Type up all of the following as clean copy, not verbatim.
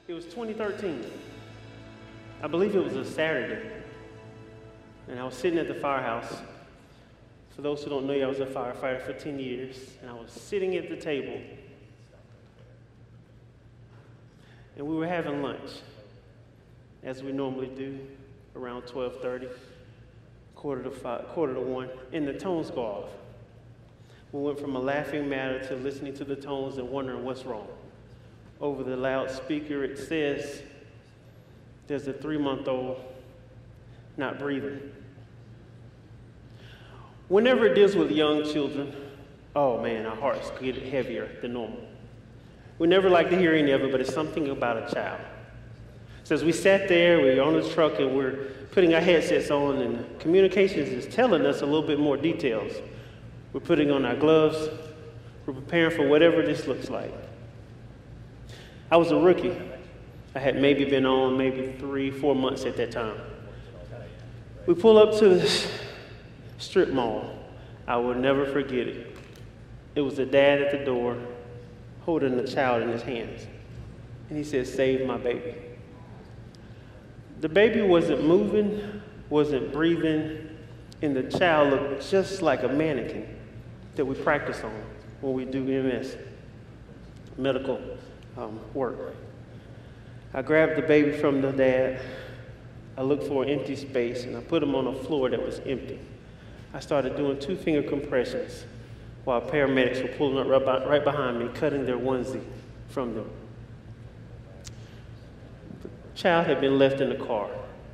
It was 2013. I believe it was a Saturday. And I was sitting at the firehouse. For those who don't know, I was a firefighter for 10 years. And I was sitting at the table. And we were having lunch, as we normally do, around 12:30, quarter to 1, and the tones go off. We went from a laughing matter to listening to the tones and wondering what's wrong. Over the loudspeaker, it says, there's a 3-month-old not breathing. Whenever it deals with young children, oh man, our hearts get heavier than normal. We never like to hear any of it, but it's something about a child. So as we sat there, we were on the truck, and we're putting our headsets on, and communications is telling us a little bit more details. We're putting on our gloves. We're preparing for whatever this looks like. I was a rookie. I had maybe been on 3-4 months at that time. We pull up to this strip mall. I will never forget it. It was a dad at the door holding a child in his hands. And he said, "Save my baby." The baby wasn't moving, wasn't breathing, and the child looked just like a mannequin that we practice on when we do EMS, medical work. I grabbed the baby from the dad. I looked for an empty space, and I put him on a floor that was empty. I started doing 2-finger compressions while paramedics were pulling up right behind me, cutting their onesie from them. The child had been left in the car.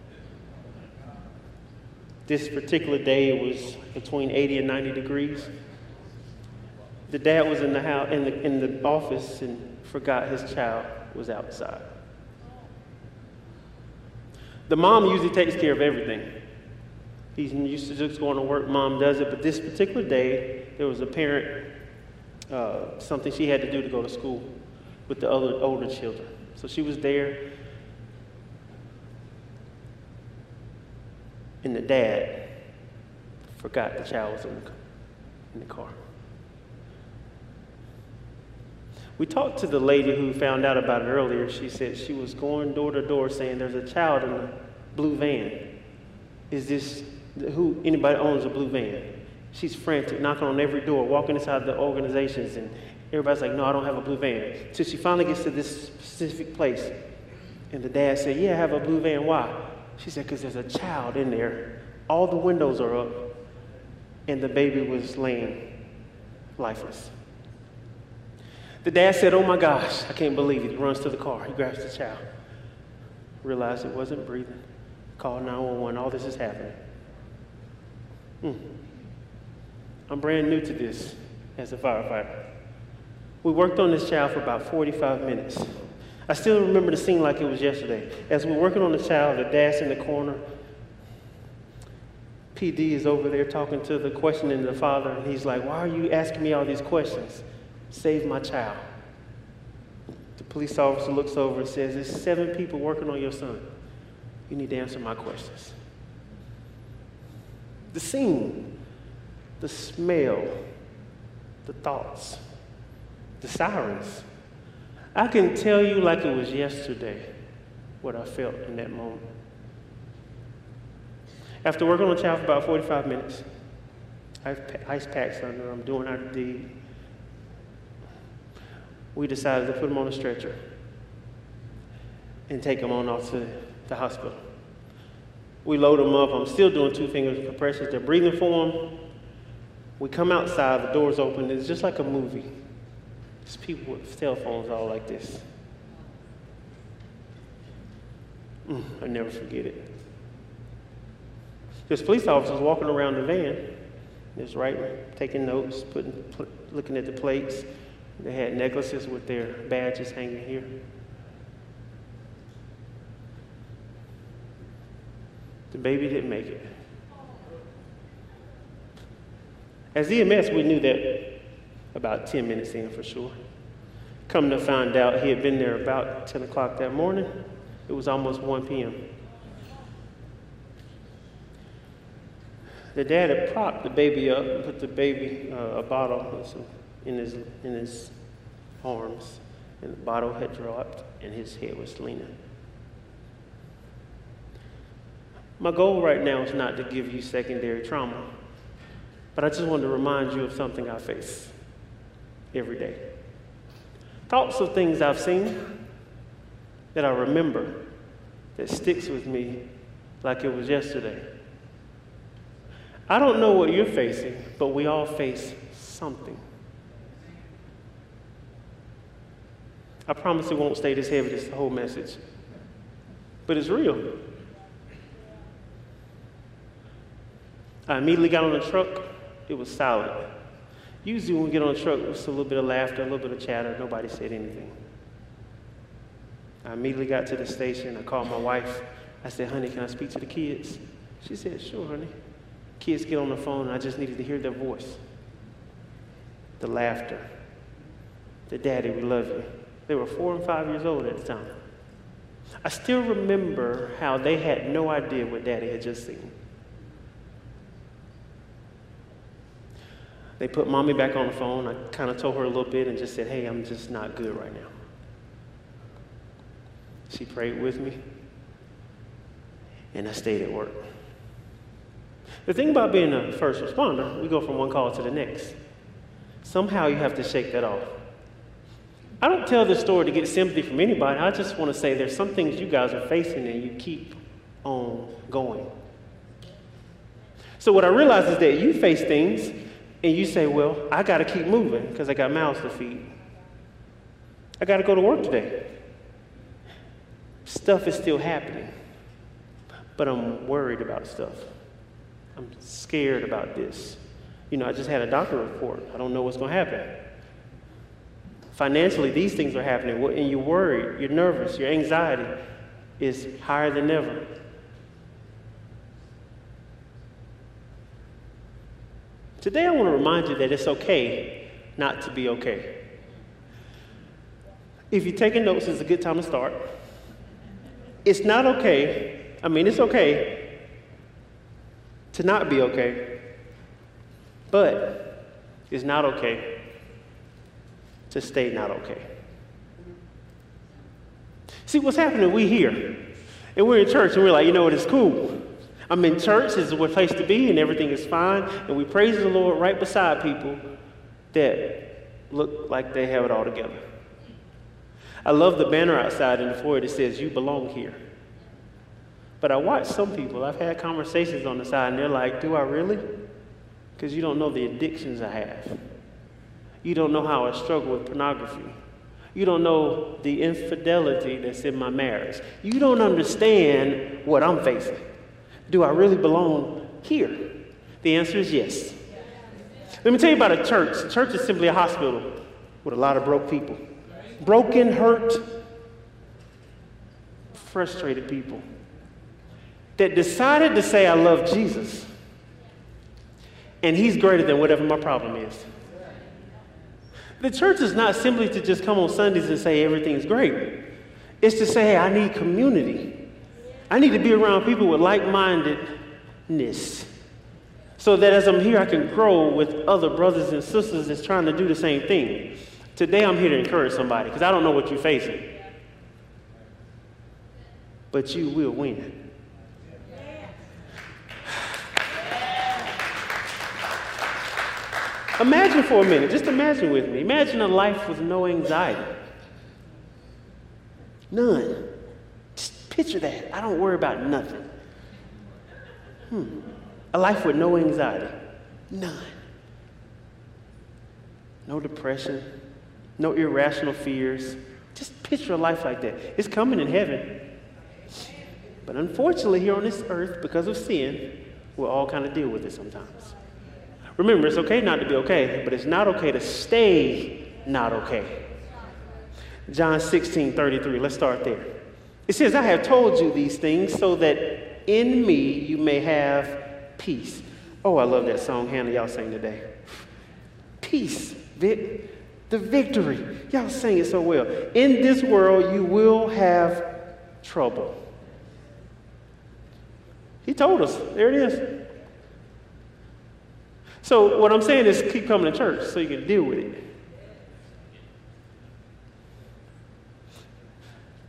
This particular day, it was between 80 and 90 degrees. The dad was in the house, in the office, and forgot his child was outside. The mom usually takes care of everything. He's used to just going to work, mom does it, but this particular day, there was a parent, something she had to do to go to school with the other older children. So she was there, and the dad forgot the child was in the car. We talked to the lady who found out about it earlier. She said she was going door to door saying, "There's a child in a blue van. Is this anybody owns a blue van?" She's frantic, knocking on every door, walking inside the organizations, and everybody's like, "No, I don't have a blue van." Till she finally gets to this specific place. And the dad said, "Yeah, I have a blue van. Why?" She said, "Because there's a child in there. All the windows are up, and the baby was laying lifeless." The dad said, "Oh my gosh, I can't believe it." He runs to the car. He grabs the child. Realized it wasn't breathing. Called 911. All this is happening. I'm brand new to this as a firefighter. We worked on this child for about 45 minutes. I still remember the scene like it was yesterday. As we're working on the child, the dad's in the corner. PD is over there talking to the questioning the father, and he's like, "Why are you asking me all these questions? Save my child." The police officer looks over and says, "There's 7 people working on your son. You need to answer my questions." The scene, the smell, the thoughts, the sirens. I can tell you like it was yesterday what I felt in that moment. After working on the child for about 45 minutes, I have ice packs under. I'm doing our deed. We decided to put him on a stretcher and take him on off to the hospital. We load him up. I'm still doing 2-finger compressions. They're breathing for him. We come outside. The door's open. It's just like a movie. There's people with cell phones all like this. I never forget it. There's police officers walking around the van. Just writing, taking notes, looking at the plates. They had necklaces with their badges hanging here. The baby didn't make it. As EMS, we knew that about 10 minutes in for sure. Come to find out, he had been there about 10 o'clock that morning. It was almost 1 p.m. The dad had propped the baby up and put the baby, a bottle in his arms, and the bottle had dropped. and his head was leaning. My goal right now is not to give you secondary trauma, but I just want to remind you of something I face every day. Thoughts of things I've seen that I remember that sticks with me like it was yesterday. I don't know what you're facing, but we all face something. I promise it won't stay this heavy, this whole message. But it's real. I immediately got on the truck. It was silent. Usually when we get on the truck, it's a little bit of laughter, a little bit of chatter. Nobody said anything. I immediately got to the station. I called my wife. I said, honey, can I speak to the kids? She said, sure, honey. Kids get on the phone, and I just needed to hear their voice. The laughter. The daddy, we love you. They were 4 and 5 years old at the time. I still remember how they had no idea what daddy had just seen. They put mommy back on the phone. I kind of told her a little bit and just said, hey, I'm just not good right now. She prayed with me, and I stayed at work. The thing about being a first responder, we go from one call to the next. Somehow you have to shake that off. I don't tell this story to get sympathy from anybody. I just want to say there's some things you guys are facing and you keep on going. So what I realize is that you face things and you say, well, I got to keep moving because I got mouths to feed. I got to go to work today. Stuff is still happening, but I'm worried about stuff. I'm scared about this. I just had a doctor report. I don't know what's going to happen. Financially, these things are happening, and you're worried, you're nervous, your anxiety is higher than ever. Today, I want to remind you that it's okay not to be okay. If you're taking notes, it's a good time to start. It's not okay. It's okay to not be okay, but it's not okay to stay not okay. See, what's happening, we here, and we're in church, and we're like, it's cool. I'm in church, it's a place to be, and everything is fine, and we praise the Lord right beside people that look like they have it all together. I love the banner outside in the foyer that says, you belong here. But I watch some people, I've had conversations on the side, and they're like, do I really? Because you don't know the addictions I have. You don't know how I struggle with pornography. You don't know the infidelity that's in my marriage. You don't understand what I'm facing. Do I really belong here? The answer is yes. Let me tell you about a church. A church is simply a hospital with a lot of broke people. Broken, hurt, frustrated people that decided to say, I love Jesus, and he's greater than whatever my problem is. The church is not simply to just come on Sundays and say everything's great. It's to say, hey, I need community. I need to be around people with like-mindedness so that as I'm here, I can grow with other brothers and sisters that's trying to do the same thing. Today, I'm here to encourage somebody because I don't know what you're facing. But you will win. Imagine for a minute, just imagine with me. Imagine a life with no anxiety. None. Just picture that. I don't worry about nothing. A life with no anxiety. None. No depression. No irrational fears. Just picture a life like that. It's coming in heaven. But unfortunately, here on this earth, because of sin, we'll all kind of deal with it sometimes. Remember, it's okay not to be okay, but it's not okay to stay not okay. John 16:33, let's start there. It says, I have told you these things so that in me you may have peace. Oh, I love that song, Hannah, y'all sang today. Peace, Vic. The victory. Y'all sang it so well. In this world you will have trouble. He told us. There it is. So what I'm saying is keep coming to church so you can deal with it.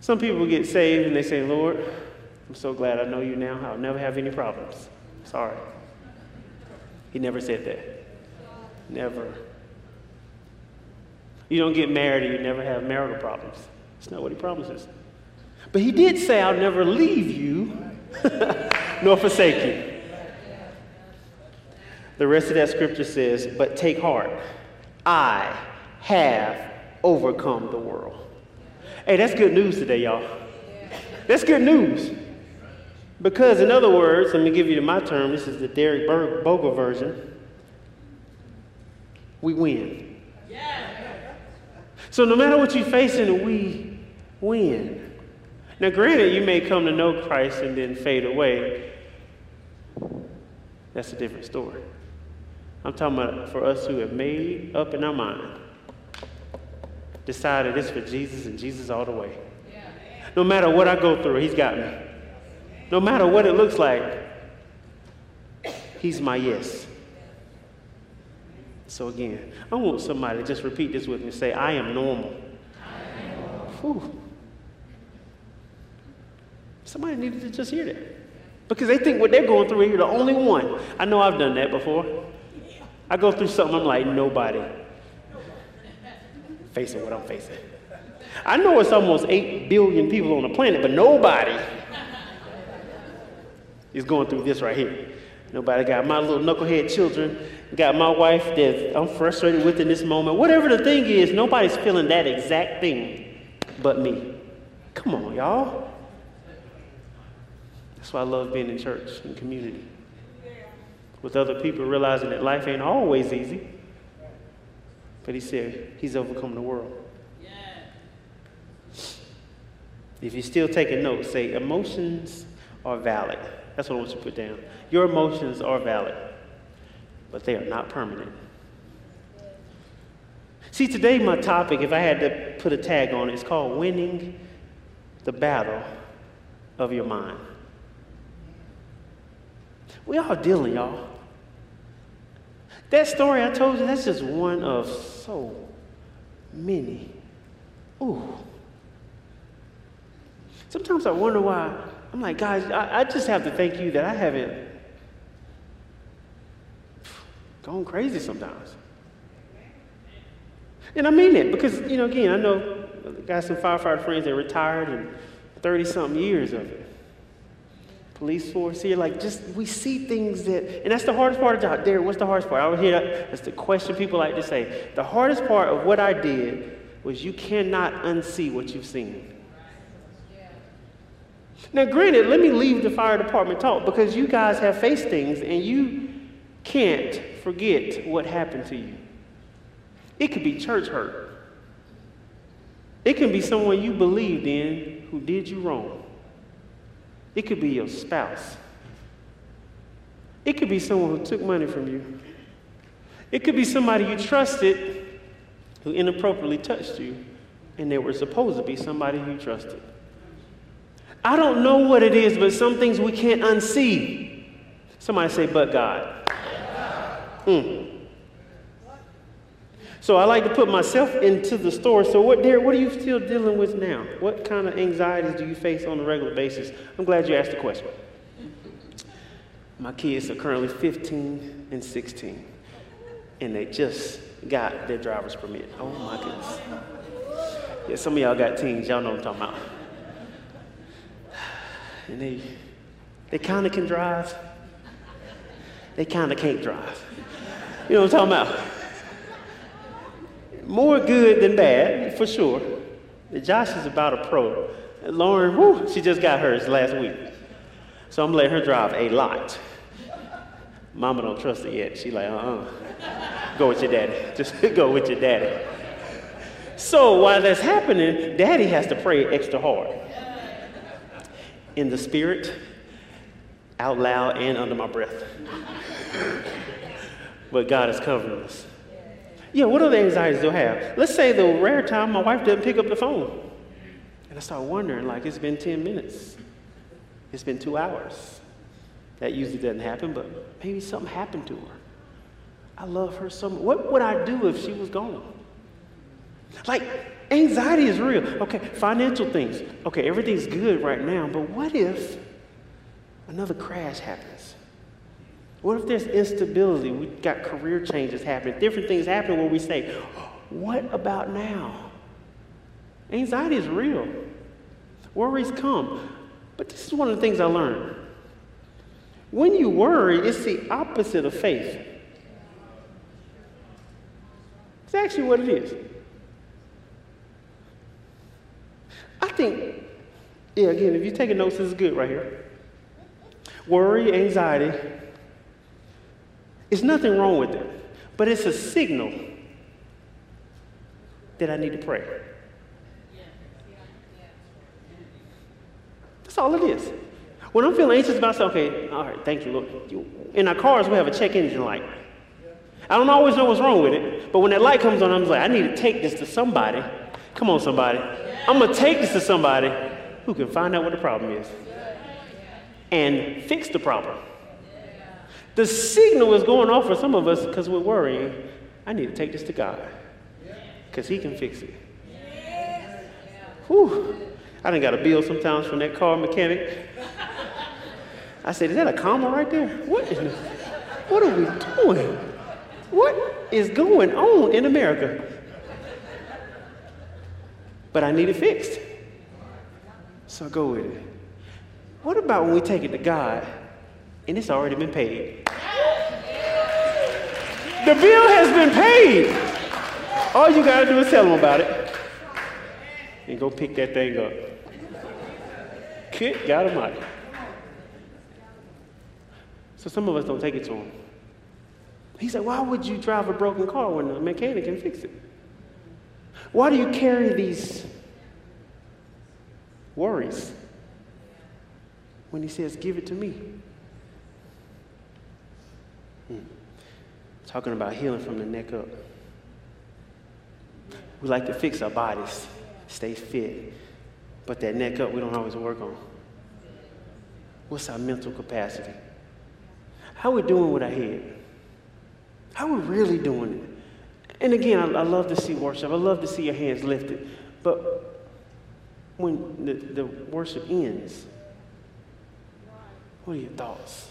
Some people get saved and they say, Lord, I'm so glad I know you now. I'll never have any problems. Sorry. He never said that. Never. You don't get married and you never have marital problems. That's not what he promises. But he did say, I'll never leave you nor forsake you. The rest of that scripture says, but take heart. I have overcome the world. Hey, that's good news today, y'all. That's good news. Because, in other words, let me give you my term. This is the Derek Bogle version. We win. So no matter what you're facing, we win. Now, granted, you may come to know Christ and then fade away. That's a different story. I'm talking about for us who have made up in our mind, decided it's for Jesus and Jesus all the way. No matter what I go through, he's got me. No matter what it looks like, he's my yes. So again, I want somebody to just repeat this with me. Say, I am normal. Whew. Somebody needed to just hear that. Because they think what they're going through, you're the only one. I know I've done that before. I go through something, I'm like, nobody facing what I'm facing. I know it's almost 8 billion people on the planet, but nobody is going through this right here. Nobody got my little knucklehead children, got my wife that I'm frustrated with in this moment. Whatever the thing is, nobody's feeling that exact thing but me. Come on, y'all. That's why I love being in church and community. With other people realizing that life ain't always easy. But he said he's overcome the world. If you're still taking notes, say emotions are valid. That's what I want you to put down. Your emotions are valid, but they are not permanent. See, today my topic, if I had to put a tag on it, is called Winning the Battle of Your Mind. We all dealing, y'all. That story I told you, that's just one of so many. Ooh. Sometimes I wonder why. I'm like, guys, I just have to thank you that I haven't gone crazy sometimes. And I mean it because, again, I know I got some firefighter friends that retired and 30-something years of it. Police force here, we see things that, and that's the hardest part of the job. Derek, what's the hardest part? I would hear that. That's the question people like to say. The hardest part of what I did was you cannot unsee what you've seen. Now, granted, let me leave the fire department talk because you guys have faced things and you can't forget what happened to you. It could be church hurt. It can be someone you believed in who did you wrong. It could be your spouse. It could be someone who took money from you. It could be somebody you trusted who inappropriately touched you, and they were supposed to be somebody you trusted. I don't know what it is, but some things we can't unsee. Somebody say, but God. So I like to put myself into the story. So Derek, what are you still dealing with now? What kind of anxieties do you face on a regular basis? I'm glad you asked the question. My kids are currently 15 and 16, and they just got their driver's permit. Oh my goodness. Yeah, some of y'all got teens. Y'all know what I'm talking about. And they kind of can drive. They kind of can't drive. You know what I'm talking about? More good than bad, for sure. Josh is about a pro. Lauren, she just got hers last week. So I'm letting her drive a lot. Mama don't trust her yet. She like, go with your daddy. Just go with your daddy. So while that's happening, daddy has to pray extra hard. In the spirit, out loud, and under my breath. But God is covering us. Yeah, what other anxieties do I have? Let's say the rare time my wife doesn't pick up the phone. And I start wondering, it's been 10 minutes. It's been 2 hours. That usually doesn't happen, but maybe something happened to her. I love her so much. What would I do if she was gone? Anxiety is real. Okay, financial things. Okay, everything's good right now, but what if another crash happens? What if there's instability? We got career changes happening, different things happening where we say, what about now? Anxiety is real. Worries come. But this is one of the things I learned. When you worry, it's the opposite of faith. It's actually what it is. I think, again, if you're taking notes, this is good right here. Worry, anxiety, there's nothing wrong with it, but it's a signal that I need to pray. That's all it is. When I'm feeling anxious about something, okay, all right, thank you, Lord. In our cars, we have a check engine light. I don't always know what's wrong with it, but when that light comes on, I'm like, I need to take this to somebody. Come on, somebody. I'm going to take this to somebody who can find out what the problem is and fix the problem. The signal is going off for some of us because we're worrying. I need to take this to God because he can fix it. Whew. I done got a bill sometimes from that car mechanic. I said, is that a comma right there? What are we doing? What is going on in America? But I need it fixed. So I go with it. What about when we take it to God and it's already been paid? The bill has been paid. All you got to do is tell them about it and go pick that thing up. Good God Almighty. So some of us don't take it to him. He said, why would you drive a broken car when the mechanic can fix it? Why do you carry these worries when he says, give it to me? Talking about healing from the neck up. We like to fix our bodies, stay fit, but that neck up we don't always work on. What's our mental capacity? How we doing with our head? How we really doing it? And again, I love to see worship. I love to see your hands lifted. But when the worship ends, what are your thoughts?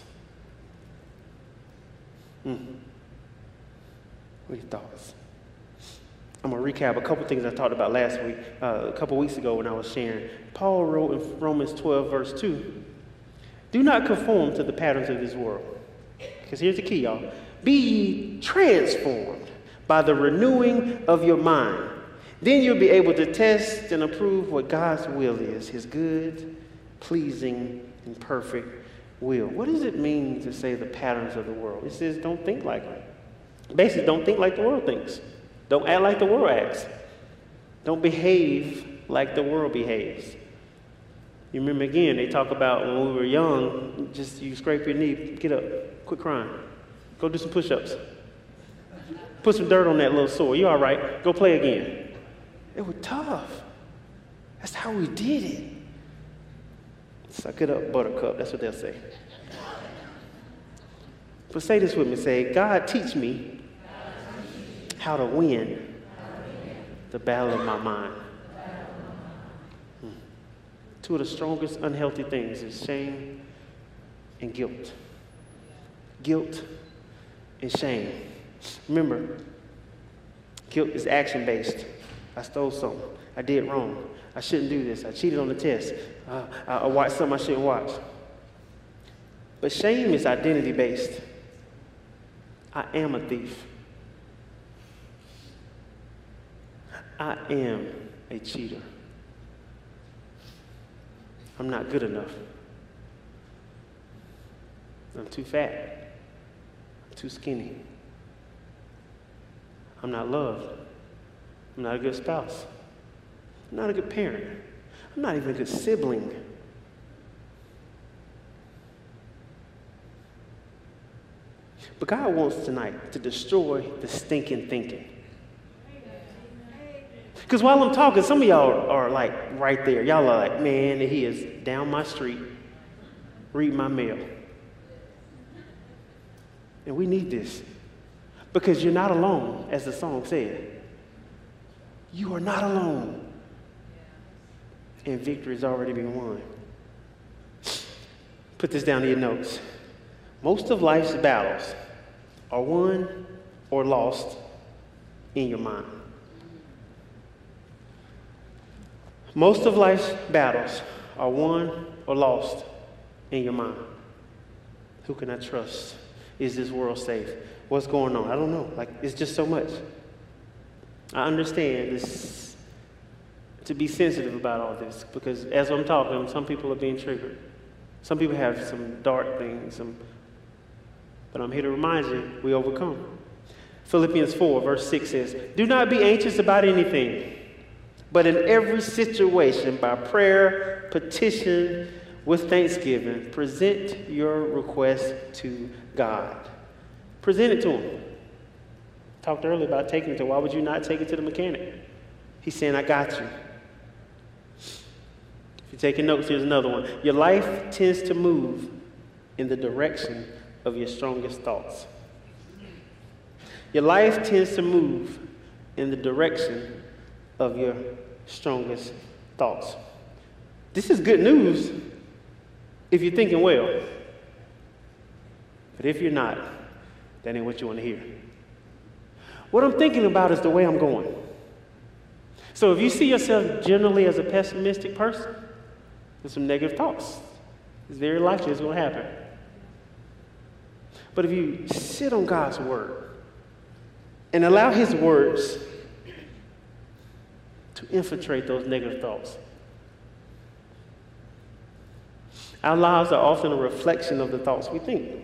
What are your thoughts? I'm going to recap a couple things I talked about last week, a couple weeks ago when I was sharing. Paul wrote in Romans 12, verse 2, do not conform to the patterns of this world. Because here's the key, y'all. Be ye transformed by the renewing of your mind. Then you'll be able to test and approve what God's will is, his good, pleasing, and perfect will. What does it mean to say the patterns of the world? It says don't think like it. Basically, don't think like the world thinks. Don't act like the world acts. Don't behave like the world behaves. You remember again, they talk about when we were young, just you scrape your knee, get up, quit crying. Go do some push-ups. Put some dirt on that little sore. You all right? Go play again. It was tough. That's how we did it. Suck it up, buttercup. That's what they'll say. But say this with me. Say, God, teach me how to win the battle of my mind. Two of the strongest unhealthy things is shame and guilt. Guilt and shame. Remember, guilt is action-based. I stole something. I did wrong. I shouldn't do this. I cheated on the test. I watched something I shouldn't watch. But shame is identity-based. I am a thief. I am a cheater. I'm not good enough. I'm too fat. I'm too skinny. I'm not loved. I'm not a good spouse. I'm not a good parent. I'm not even a good sibling. But God wants tonight to destroy the stinking thinking. Because while I'm talking, some of y'all are like right there. Y'all are like, man, he is down my street. Read my mail. And we need this. Because you're not alone, as the song said. You are not alone. And victory has already been won. Put this down in your notes. Most of life's battles are won or lost in your mind. Most of life's battles are won or lost in your mind. Who can I trust? Is this world safe? What's going on? I don't know. Like, it's just so much. I understand this, to be sensitive about all this, because as I'm talking, some people are being triggered. Some people have some dark things, but I'm here to remind you, we overcome. Philippians 4, verse 6 says, do not be anxious about anything, but in every situation, by prayer, petition, with thanksgiving, present your request to God. Present it to him. Talked earlier about taking it to, why would you not take it to the mechanic? He's saying, I got you. If you're taking notes, here's another one. Your life tends to move in the direction of your strongest thoughts. Your life tends to move in the direction of your strongest thoughts. This is good news if you're thinking well. But if you're not, that ain't what you want to hear. What I'm thinking about is the way I'm going. So if you see yourself generally as a pessimistic person, there's some negative thoughts. It's very likely it's going to happen. But if you sit on God's word and allow his words to infiltrate those negative thoughts, our lives are often a reflection of the thoughts we think.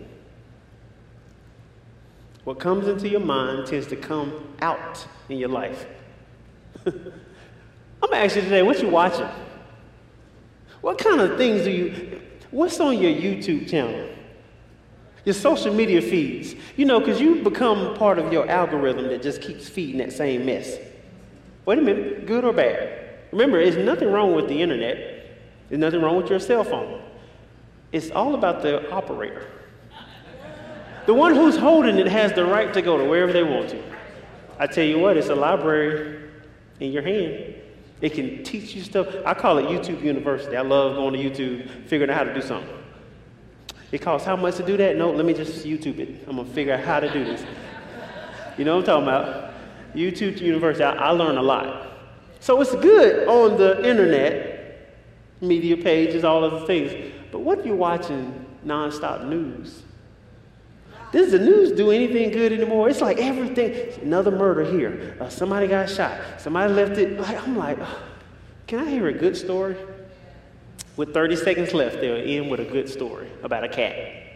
What comes into your mind tends to come out in your life. I'm going to ask you today, what you watching? What kind of things what's on your YouTube channel? Your social media feeds? You know, because you become part of your algorithm that just keeps feeding that same mess. Wait a minute, good or bad? Remember, there's nothing wrong with the internet. There's nothing wrong with your cell phone. It's all about the operator. The one who's holding it has the right to go to wherever they want to. I tell you what, it's a library in your hand. It can teach you stuff. I call it YouTube University. I love going to YouTube, figuring out how to do something. It costs how much to do that? No, let me just YouTube it. I'm going to figure out how to do this. You know what I'm talking about? YouTube University, I learn a lot. So it's good on the internet, media pages, all of the things. But what if you're watching nonstop news? Does the news do anything good anymore? It's like everything. Another murder here. Somebody got shot. Somebody left it. I'm like, can I hear a good story? With 30 seconds left, they'll end with a good story about a cat.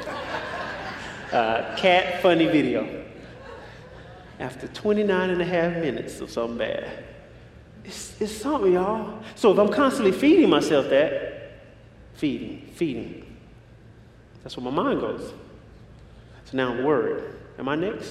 Cat funny video. After 29 and a half minutes of something bad. It's something, y'all. So if I'm constantly feeding myself that, feeding. That's where my mind goes. So now I'm worried. Am I next?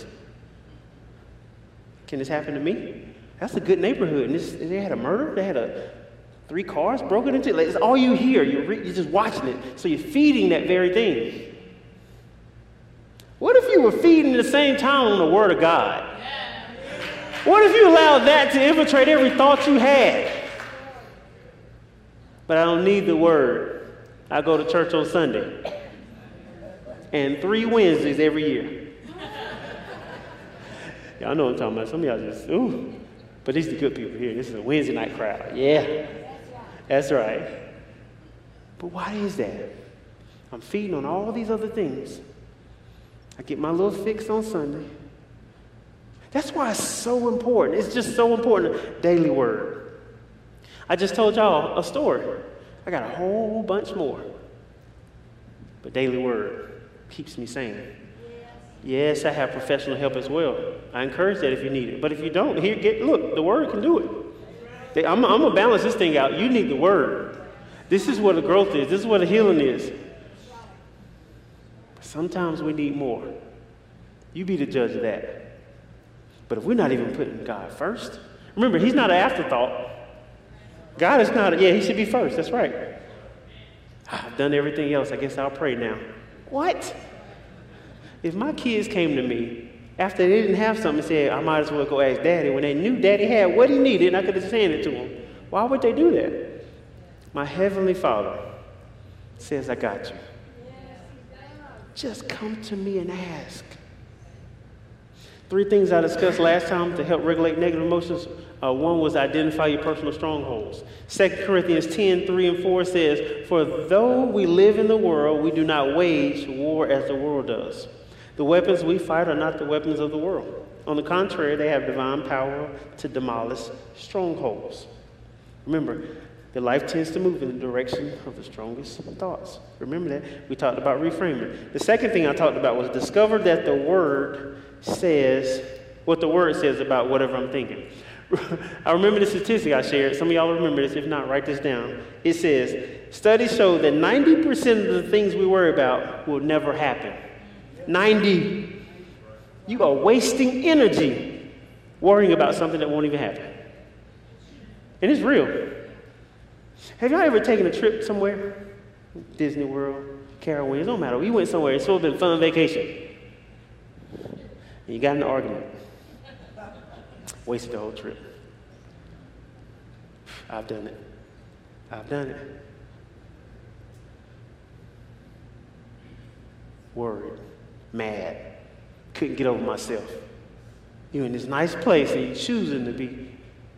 Can this happen to me? That's a good neighborhood. And they had a murder. They had 3 cars broken into. It's all you hear. You're just watching it. So you're feeding that very thing. What if you were feeding at the same time on the Word of God? What if you allowed that to infiltrate every thought you had? But I don't need the Word. I go to church on Sunday. And 3 Wednesdays every year. Y'all know what I'm talking about. Some of y'all just, ooh. But these are the good people here. This is a Wednesday night crowd. Yeah. That's right. But why is that? I'm feeding on all these other things. I get my little fix on Sunday. That's why it's so important. It's just so important. Daily Word. I just told y'all a story. I got a whole bunch more. But Daily Word keeps me sane. Yes, I have professional help as well. I encourage that if you need it. But if you don't, look, the Word can do it. I'm going to balance this thing out. You need the Word. This is what the growth is. This is what the healing is. Sometimes we need more. You be the judge of that. But if we're not even putting God first, remember, he's not an afterthought. God is not, he should be first. That's right. I've done everything else. I guess I'll pray now. What? If my kids came to me After they didn't have something, they said, I might as well go ask Daddy. When they knew Daddy had what he needed, and I could have just handed it to him. Why would they do that? My Heavenly Father says, I got you. Just come to me and ask. 3 things I discussed last time to help regulate negative emotions. One was identify your personal strongholds. 2 Corinthians 10:3-4 says, for though we live in the world, we do not wage war as the world does. The weapons we fight are not the weapons of the world. On the contrary, they have divine power to demolish strongholds. Remember, your life tends to move in the direction of the strongest thoughts. Remember that. We talked about reframing. The second thing I talked about was discover that the Word says what the Word says about whatever I'm thinking. I remember the statistic I shared. Some of y'all remember this. If not, write this down. It says, studies show that 90% of the things we worry about will never happen. 90. You are wasting energy worrying about something that won't even happen. And it's real. Have y'all ever taken a trip somewhere? Disney World, Carowinds, no matter. You went somewhere, it's supposed to be a fun vacation. And you got in an argument. Wasted the whole trip. I've done it. I've done it. Worried, mad, couldn't get over myself. You're in this nice place and you're choosing to be.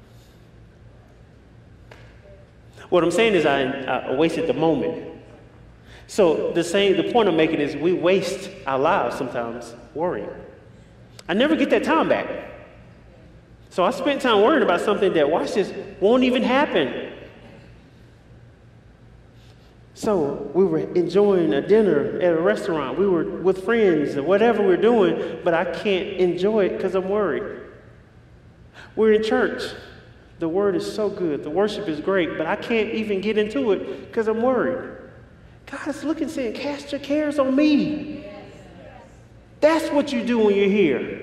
What I'm saying is I wasted the moment. So the point I'm making is we waste our lives sometimes worrying. I never get that time back. So I spent time worrying about something that, watch this, won't even happen. So we were enjoying a dinner at a restaurant. We were with friends or whatever we're doing, but I can't enjoy it because I'm worried. We're in church. The word is so good. The worship is great, but I can't even get into it because I'm worried. God is looking, saying, cast your cares on me. That's what you do when you're here.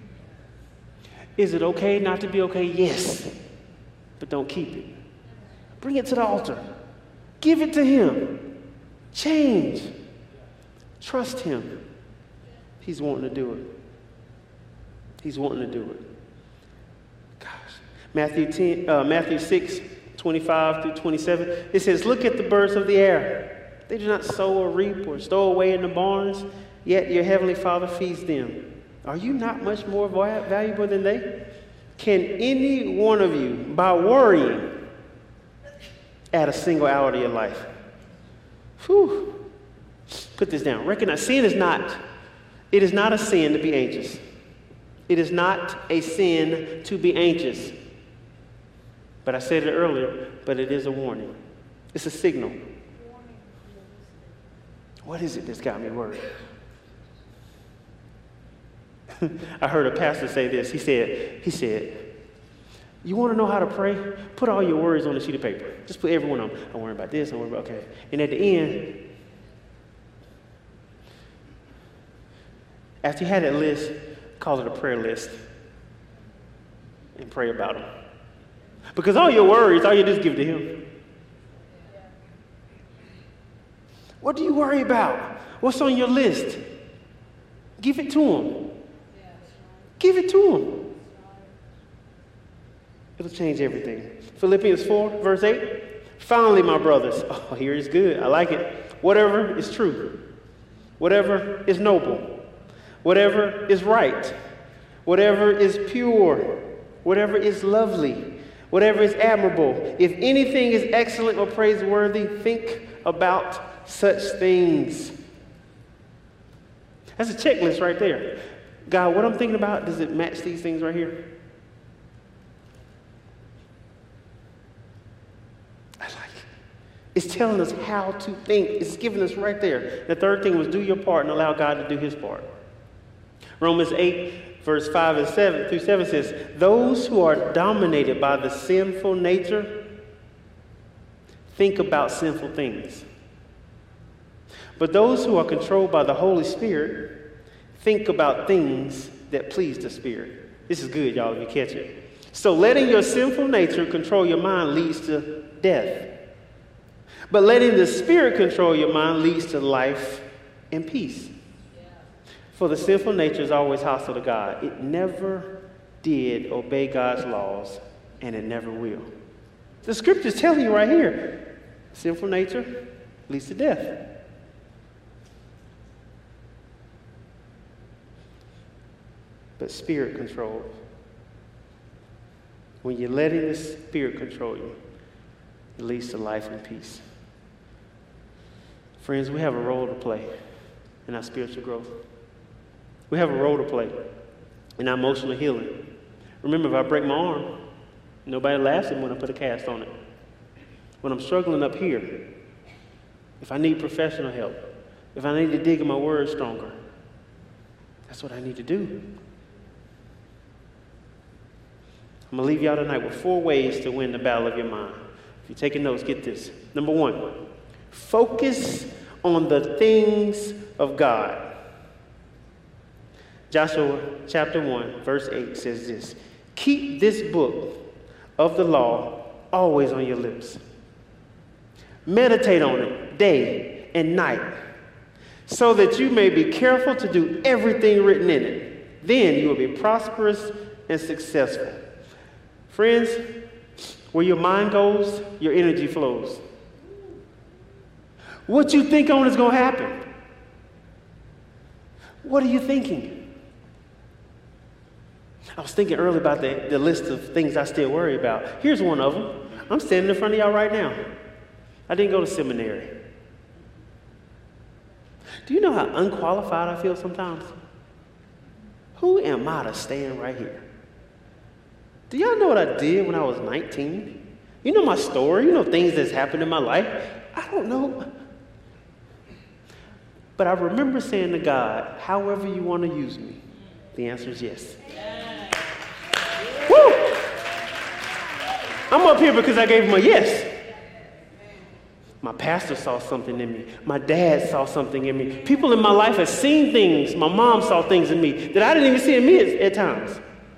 Is it okay not to be okay? Yes. But don't keep it. Bring it to the altar. Give it to Him. Change. Trust Him. He's wanting to do it. He's wanting to do it. Matthew 6, 25-27, it says, look at the birds of the air. They do not sow or reap or stow away in the barns, yet your heavenly Father feeds them. Are you not much more valuable than they? Can any one of you, by worrying, add a single hour to your life? Whew. Put this down. Recognize it is not a sin to be anxious. It is not a sin to be anxious. But I said it earlier, but it is a warning. It's a signal. What is it that's got me worried? I heard a pastor say this. He said, you want to know how to pray? Put all your worries on a sheet of paper. Just put everyone on. I'm worried about this, I'm worried about, okay. And at the end, after you had that list, call it a prayer list and pray about them. Because all your worries, all you do is give to Him. What do you worry about? What's on your list? Give it to Him. Give it to Him. It'll change everything. Philippians 4, verse 8. Finally, my brothers. Oh, here is good. I like it. Whatever is true. Whatever is noble. Whatever is right. Whatever is pure. Whatever is lovely. Whatever is admirable. If anything is excellent or praiseworthy, think about such things. That's a checklist right there. God, what I'm thinking about, does it match these things right here? I like it. It's telling us how to think. It's giving us right there. The third thing was do your part and allow God to do His part. Romans 8, verse 5 and 7 through 7 says, those who are dominated by the sinful nature think about sinful things. But those who are controlled by the Holy Spirit think about things that please the Spirit. This is good, y'all, if you catch it. So letting your sinful nature control your mind leads to death. But letting the Spirit control your mind leads to life and peace. For the sinful nature is always hostile to God. It never did obey God's laws, and it never will. The scripture's telling you right here, sinful nature leads to death. But spirit control. When you're letting the Spirit control you, it leads to life and peace. Friends, we have a role to play in our spiritual growth. We have a role to play in our emotional healing. Remember, if I break my arm, nobody laughs at me when I put a cast on it. When I'm struggling up here, if I need professional help, if I need to dig in my words stronger, that's what I need to do. I'm going to leave y'all tonight with 4 ways to win the battle of your mind. If you're taking notes, get this. Number 1, focus on the things of God. Joshua chapter 1, verse 8 says this: keep this book of the law always on your lips. Meditate on it day and night, so that you may be careful to do everything written in it. Then you will be prosperous and successful. Friends, where your mind goes, your energy flows. What you think on is going to happen. What are you thinking? I was thinking earlier about the list of things I still worry about. Here's one of them. I'm standing in front of y'all right now. I didn't go to seminary. Do you know how unqualified I feel sometimes? Who am I to stand right here? Do y'all know what I did when I was 19? You know my story. You know things that's happened in my life. I don't know. But I remember saying to God, however you want to use me. The answer is yes. Woo! I'm up here because I gave him a yes. My pastor saw something in me. My dad saw something in me. People in my life have seen things. My mom saw things in me that I didn't even see in me at times.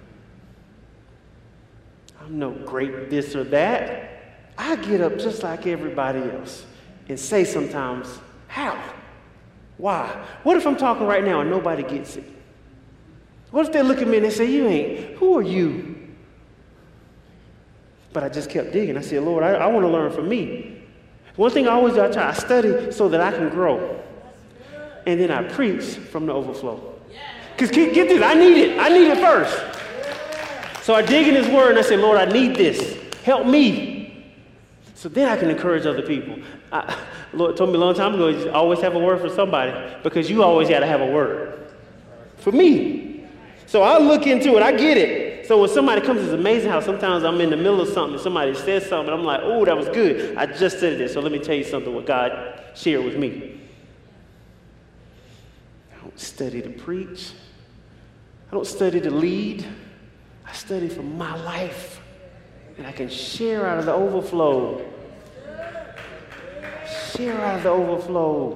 I'm no great this or that. I get up just like everybody else and say sometimes, how? Why? What if I'm talking right now and nobody gets it? What if they look at me and they say, you ain't, who are you? But I just kept digging. I said, Lord, I want to learn from me. One thing I always do, I study so that I can grow. And then I preach from the overflow. Because get this, I need it. I need it first. So I dig in his word and I say, Lord, I need this. Help me. So then I can encourage other people. Lord told me a long time ago, you always have a word for somebody because you always got to have a word for me. So I look into it. I get it. So when somebody comes, it's amazing how sometimes I'm in the middle of something and somebody says something. I'm like, oh, that was good. I just said this. So let me tell you something what God shared with me. I don't study to preach. I don't study to lead. I study for my life, and I can share out of the overflow. Share out of the overflow.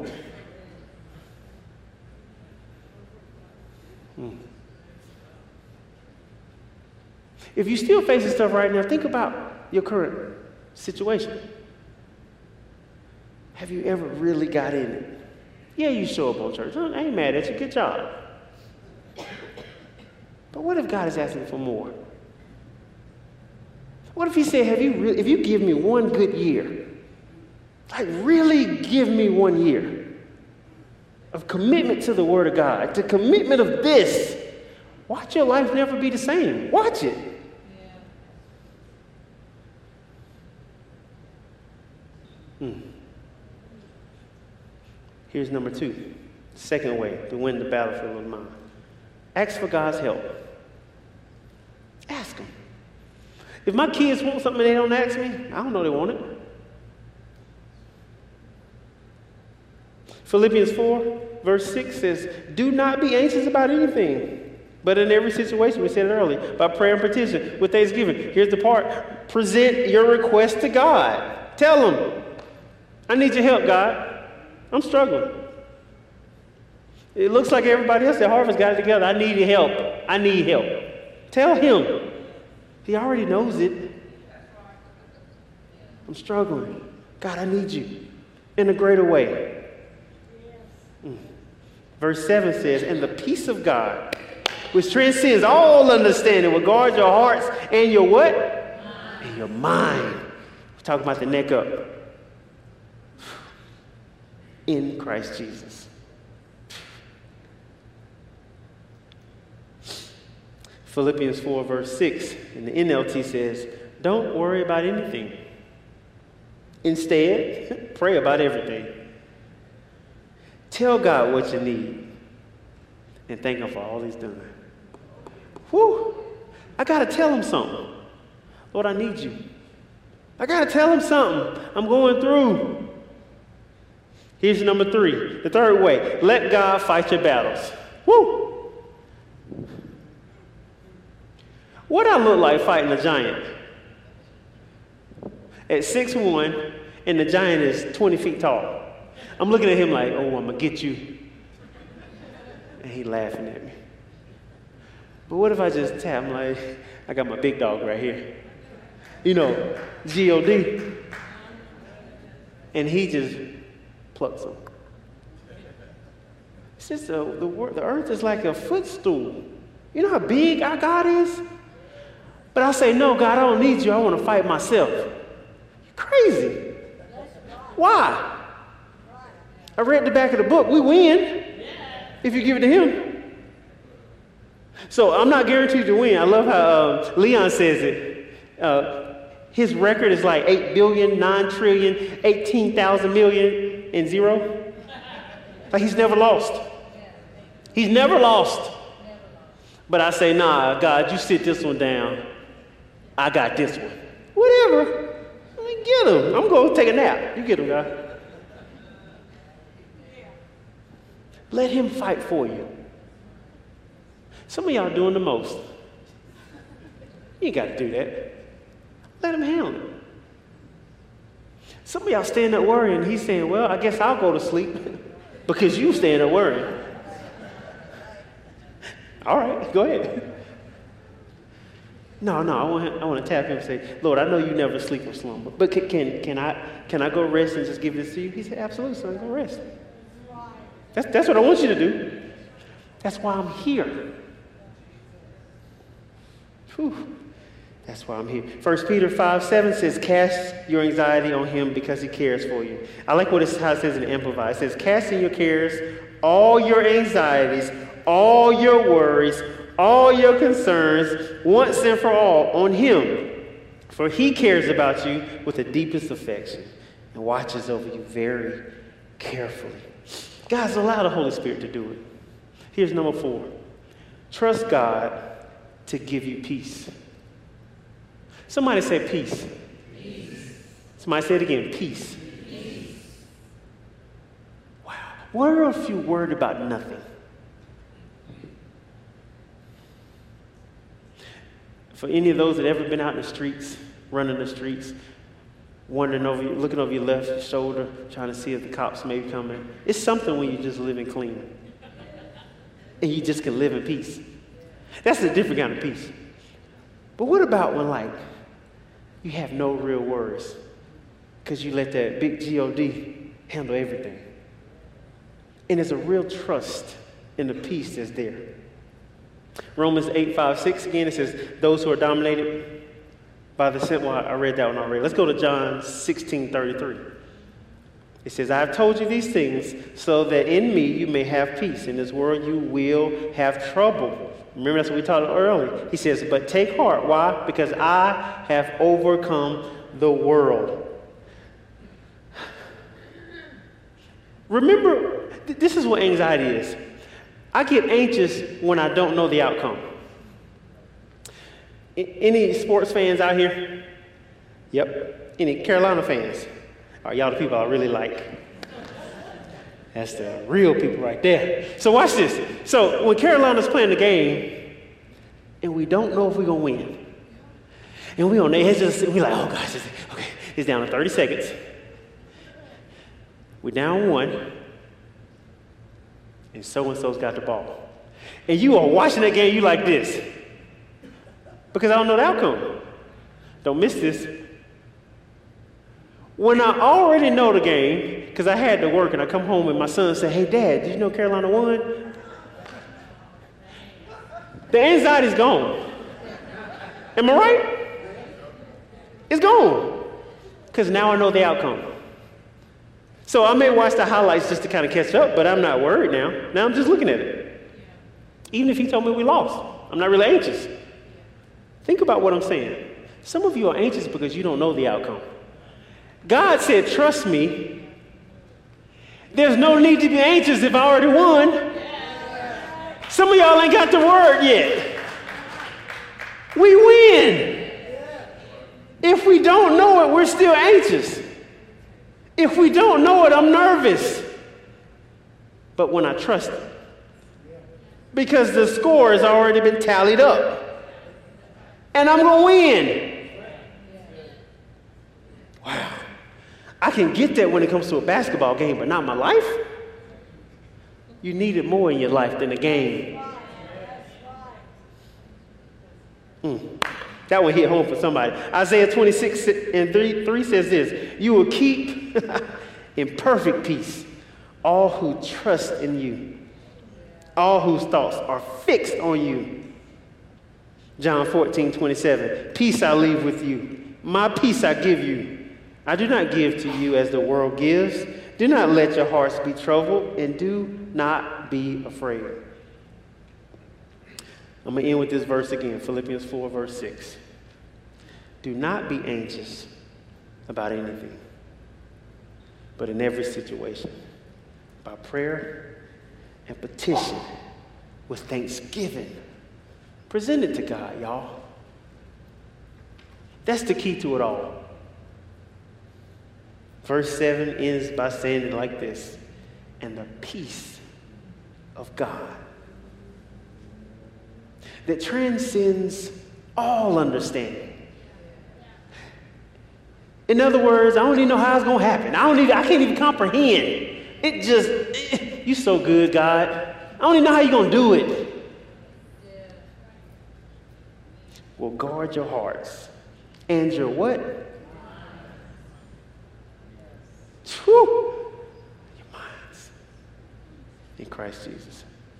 If you're still facing stuff right now, think about your current situation. Have you ever really got in it? Yeah, you show up on church. I ain't mad at you. Good job. But what if God is asking for more? What if he said, if you give me one good year, like really give me 1 year of commitment to the word of God, the commitment of this, watch your life never be the same. Watch it. Here's number 2, second way to win the battlefield of mind. Ask for God's help. Ask them. If my kids want something and they don't ask me, I don't know they want it. Philippians 4, verse 6 says, do not be anxious about anything, but in every situation, we said it earlier, by prayer and petition, with thanksgiving. Here's the part. Present your request to God. Tell him, I need your help, God. I'm struggling. It looks like everybody else at Harvest got it together. I need your help. I need help. Tell him. He already knows it. I'm struggling. God, I need you in a greater way. Verse 7 says, and the peace of God, which transcends all understanding, will guard your hearts and your what? And your mind. We're talking about the neck up. In Christ Jesus. Philippians 4 verse 6 in the NLT says, don't worry about anything. Instead, pray about everything. Tell God what you need and thank him for all he's done. Whew, I got to tell him something. Lord, I need you. I got to tell him something. I'm going through. Here's number 3, the third way. Let God fight your battles. Woo! What I look like fighting a giant? At 6'1", and the giant is 20 feet tall. I'm looking at him like, oh, I'm going to get you. And he laughing at me. But what if I just tap him like, I got my big dog right here. You know, G-O-D. And he just plucks him. It's just the earth is like a footstool. You know how big our God is? But I say, no, God, I don't need you. I want to fight myself. You're crazy. Why? I read the back of the book. We win if you give it to him. So I'm not guaranteed to win. I love how Leon says it. His record is like 8 billion, 9 trillion, 18,000 million and 0. Like he's never lost. He's never lost. But I say, nah, God, you sit this one down. I got this one. Whatever. I mean, get him. I'm going to take a nap. You get him, God. Let him fight for you. Some of y'all doing the most. You ain't got to do that. Let him handle it. Some of y'all staying up worrying. He's saying, well, I guess I'll go to sleep because you staying up worrying. All right, go ahead. No, I want to tap him and say, Lord, I know you never sleep or slumber, but can I go rest and just give this to you? He said, absolutely, son, go rest. That's what I want you to do. That's why I'm here. Whew. That's why I'm here. 1 Peter 5:7 says, cast your anxiety on him because he cares for you. I like how it says in Amplified. It says, casting your cares, all your anxieties, all your worries, all your concerns, once and for all, on him. For he cares about you with the deepest affection and watches over you very carefully. Guys, allow the Holy Spirit to do it. Here's number 4. Trust God to give you peace. Somebody say peace. Peace. Somebody say it again, peace. Peace. Wow. Where if you worried about nothing? For any of those that ever been out in the streets, running the streets, wondering over you, looking over your left shoulder, trying to see if the cops may be coming. It's something when you're just living clean. And you just can live in peace. That's a different kind of peace. But what about when, like, you have no real worries because you let that big G-O-D handle everything? And there's a real trust in the peace that's there. Romans 8:5-6 again, it says, those who are dominated by the sin. Well, I read that one already. Let's go to John 16:33. It says, I have told you these things so that in me you may have peace. In this world you will have trouble. Remember, that's what we talked about earlier. He says, but take heart. Why? Because I have overcome the world. Remember, this is what anxiety is. I get anxious when I don't know the outcome. Any sports fans out here? Yep. Any Carolina fans? Are y'all the people I really like? That's the real people right there. So watch this. So when Carolina's playing the game, and we don't know if we're going to win, and we're on the edge of we're like, oh gosh, okay, it's down to 30 seconds. We're down 1, and so-and-so's got the ball. And you are watching that game, you like this. Because I don't know the outcome. Don't miss this. When I already know the game, because I had to work and I come home and my son said, hey, Dad, did you know Carolina won? The anxiety's gone. Am I right? It's gone. Because now I know the outcome. So I may watch the highlights just to kind of catch up, but I'm not worried now. Now I'm just looking at it. Even if he told me we lost, I'm not really anxious. Think about what I'm saying. Some of you are anxious because you don't know the outcome. God said, trust me. There's no need to be anxious if I already won. Some of y'all ain't got the word yet. We win. If we don't know it, we're still anxious. If we don't know it, I'm nervous. But when I trust it, because the score has already been tallied up, and I'm going to win. Wow. I can get that when it comes to a basketball game, but not my life. You need it more in your life than a game. That one hit home for somebody. Isaiah 26:3 says this, you will keep in perfect peace all who trust in you, all whose thoughts are fixed on you. John 14:27, peace I leave with you, my peace I give you. I do not give to you as the world gives. Do not let your hearts be troubled, and do not be afraid. I'm going to end with this verse again, Philippians 4, verse 6. Do not be anxious about anything, but in every situation, by prayer and petition, with thanksgiving, present it to God, y'all. That's the key to it all. Verse 7 ends by saying it like this, and the peace of God that transcends all understanding. In other words, I don't even know how it's going to happen. I can't even comprehend. You're so good, God. I don't even know how you're going to do it. Well, guard your hearts and your what? Whew. Your minds in Christ Jesus.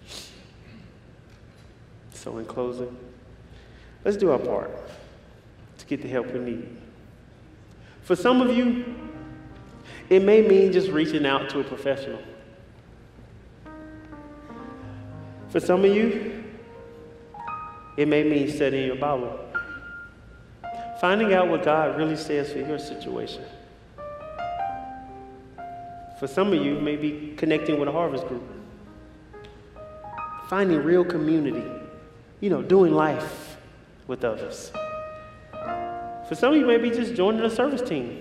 So in closing, let's do our part to get the help we need. For some of you, it may mean just reaching out to a professional. For some of you, it may mean studying your Bible, finding out what God really says for your situation. For some of you, maybe connecting with a harvest group, finding real community, doing life with others. For some of you, maybe just joining a service team.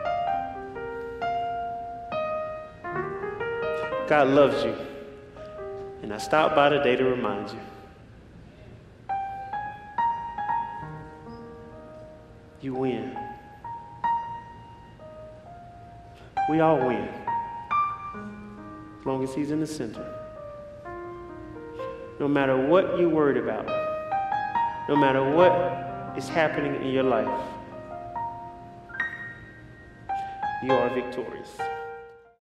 God loves you, and I stopped by today to remind you. You win. We all win. As long as he's in the center. No matter what you're worried about, no matter what is happening in your life, you are victorious.